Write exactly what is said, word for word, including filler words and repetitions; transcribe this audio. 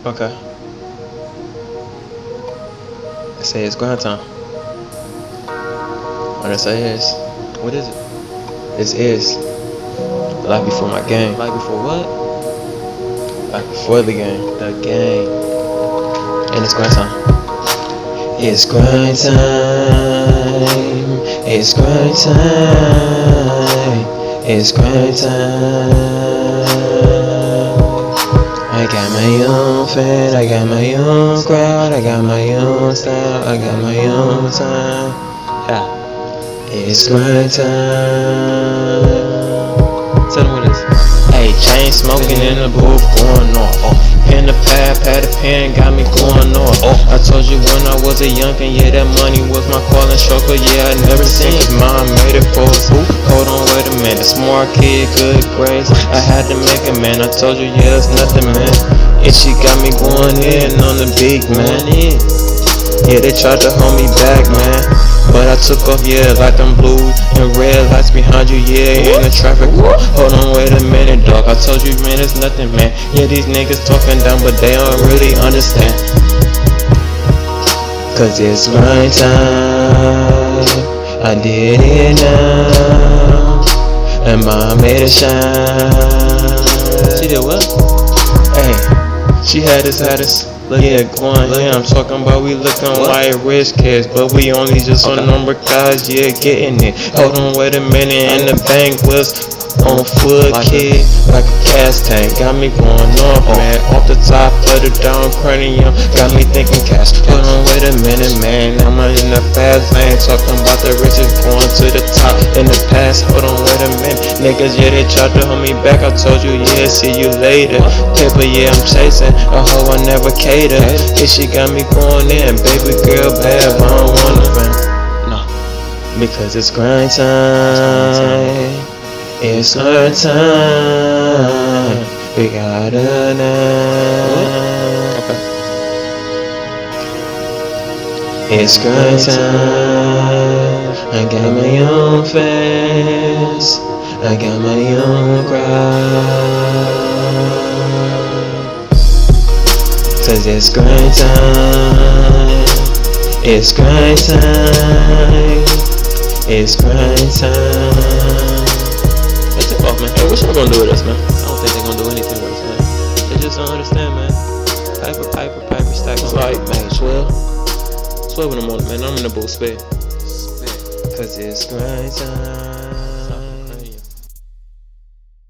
Okay. They say it's grind time. Oh, that's say it is. What is it? It's is. Life before my game. Like before what? Life before the game. The game. And it's grind time. It's grind time. It's grind time. It's grind time. I got my own fan, I got my own crowd, I got my own style, I got my own time. Yeah. It's grind time. Tell them what it is. Hey, chain smoking in the booth, going off. Oh, pen the pad, pad the pen, got me going off. Oh, I told you when I was a youngin', yeah, that money was my calling stroker. Yeah, I never seen it. Mom made it for us. Hold on, wait a minute. Smart kid, good grades. I had to make it, man. I told you, yeah, it's nothing, man. And she got me going in on the beat, man. Yeah, they tried to hold me back, man. But I took off, yeah, like them blue and red lights behind you, yeah, in the traffic. Hold on, wait a minute, dog. I told you, man, it's nothing, man. Yeah, these niggas talking down, but they don't really understand. Cause it's my time. I did it now. And mom made it shine. She did what? Hey, she had us, had us. Yeah, going, yeah, I'm talking about we looking what? like rich kids, but we only just Okay. on number guys, yeah, getting it. Hold on, wait a minute, and the bank was on foot, Like kid, like a gas tank. Got me going off, man, off the top of the down cranium, got me thinking cash. Hold on, wait a minute, man, I'm in the fast lane, talking about the riches going to the top in the past. Hold on, wait a minute, niggas, yeah, they tried to hold me back. I told you, yeah, see you later. Paper, yeah, I'm chasing a hoe I never cater. Yeah, she got me going in, baby girl bad, but I don't wanna run. No. Because it's grind time. It's grind time. We gotta know. Okay. It's grind time. I got my own fans. I got my own crowd. Cause it's grind time. It's grind time. It's grind time. They took off, man. Hey, what y'all gonna do with us, man? I don't think they're gonna do anything with us, man. They just don't understand, man. Piper, Piper, Piper, stack. It's like, man, twelve. twelve in the morning, man. I'm in the booth, spit. Cause it's grind time.